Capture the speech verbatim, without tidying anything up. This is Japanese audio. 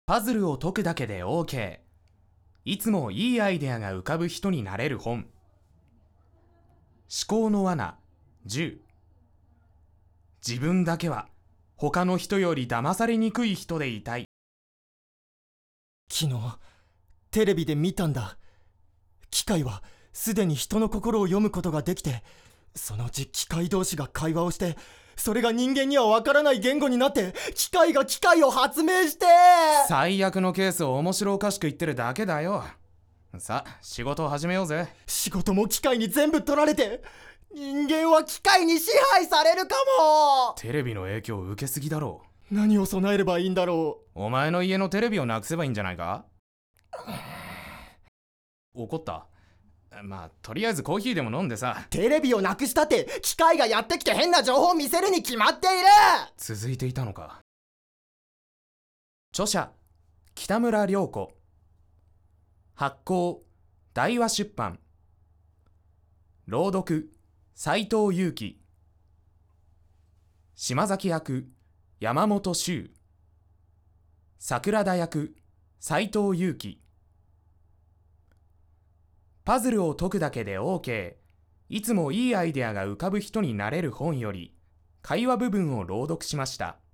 パズルを解くだけで OK。 いつもいいアイデアが浮かぶ人になれる本。思考の罠じゅう。自分だけは他の人より騙されにくい人でいたい。 昨日テレビで見たんだ。機械はすでに人の心を読むことができて、そのうち機械同士が会話をして、それが人間にはわからない言語になって、機械が機械を発明して。 最悪のケースを面白おかしく言ってるだけだよ。さあ仕事を始めようぜ。 仕事も機械に全部取られて、人間は機械に支配されるかも。 テレビの影響を受けすぎだろう。何を備えればいいんだろう。お前の家のテレビをなくせばいいんじゃないか。怒った？まあとりあえずコーヒーでも飲んでさ。 テレビをなくしたって機械がやってきて変な情報を見せるに決まっている。 続いていたのか。著者北村良子、発行大和出版、朗読斉藤祐樹、島崎役山本周、桜田役斉藤祐樹。パズルを解くだけで OK。 いつもいいアイデアが浮かぶ人になれる本より会話部分を朗読しました。